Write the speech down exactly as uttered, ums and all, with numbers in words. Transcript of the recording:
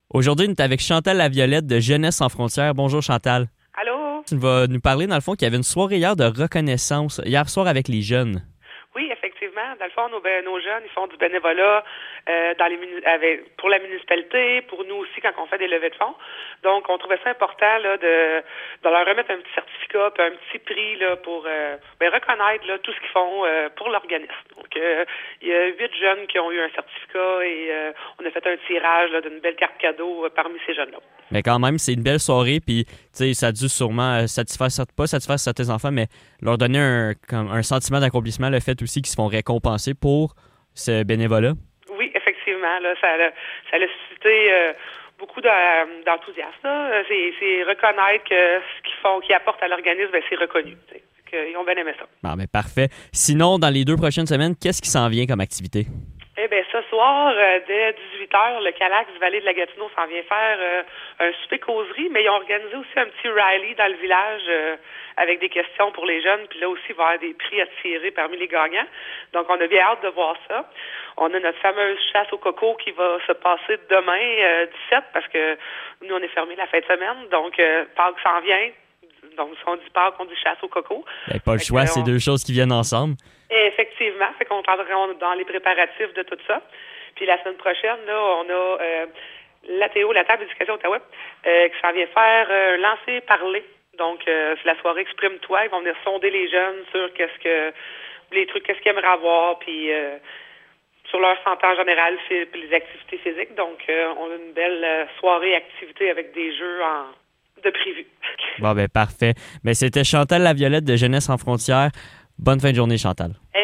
Aujourd'hui, on est avec Chantal Laviolette de Jeunesse sans frontières. Bonjour Chantal. Allô? Tu vas nous parler dans le fond qu'il y avait une soirée hier de reconnaissance, hier soir avec les jeunes. Oui, effectivement. Dans le fond, nos, ben, nos jeunes, ils font du bénévolat euh, dans les muni- avec, pour la municipalité, pour nous aussi quand on fait des levées de fonds. Donc, on trouvait ça important là, de, de leur remettre un petit certificat, puis un petit prix là, pour euh, ben, reconnaître là, tout ce qu'ils font euh, pour l'organisme. Donc, euh, il y a huit jeunes qui ont eu un certificat et euh, on a fait un tirage là, d'une belle carte cadeau euh, parmi ces jeunes-là. Mais quand même, c'est une belle soirée, puis tu sais, ça a dû sûrement euh, satisfaire, pas satisfaire certains enfants, mais leur donner un, comme, un sentiment d'accomplissement, le fait aussi qu'ils se font récompenser pour ce bénévolat. Oui, effectivement, là, ça, a, ça a suscité euh, beaucoup de, d'enthousiasme. Là. C'est, c'est reconnaître que ce qu'ils font, qu'ils apportent à l'organisme, ben, c'est reconnu. T'sais. Ils ont bien aimé ça. Bon, ben parfait. Sinon, dans les deux prochaines semaines, qu'est-ce qui s'en vient comme activité? Eh bien, ce soir, euh, dès dix-huit heures, le Calax Vallée de la Gatineau s'en vient faire euh, un souper causerie, mais ils ont organisé aussi un petit rallye dans le village euh, avec des questions pour les jeunes, puis là aussi, il va y avoir des prix à tirer parmi les gagnants. Donc, on a bien hâte de voir ça. On a notre fameuse chasse au coco qui va se passer demain, euh, dix-sept, parce que nous, on est fermés la fin de semaine, donc euh, Pâques s'en vient. Donc, si on dit Pâques, on dit chasse au coco. Ben, pas le fait choix, que, c'est on... deux choses qui viennent ensemble. Et effectivement, fait qu'on est dans les préparatifs de tout ça. Puis la semaine prochaine, là, on a euh, l'A T O, la table d'éducation Ottawa, euh, qui s'en vient faire euh, lancer parler. Donc, euh, c'est la soirée Exprime-toi. Ils vont venir sonder les jeunes sur qu'est-ce que les trucs, qu'est-ce qu'ils aimeraient avoir, puis euh, sur leur santé en général, puis les activités physiques. Donc, euh, on a une belle euh, soirée activité avec des jeux en de prévu. Bon, ben parfait. Mais c'était Chantal Laviolette de Jeunesse sans frontières. Bonne fin de journée, Chantal.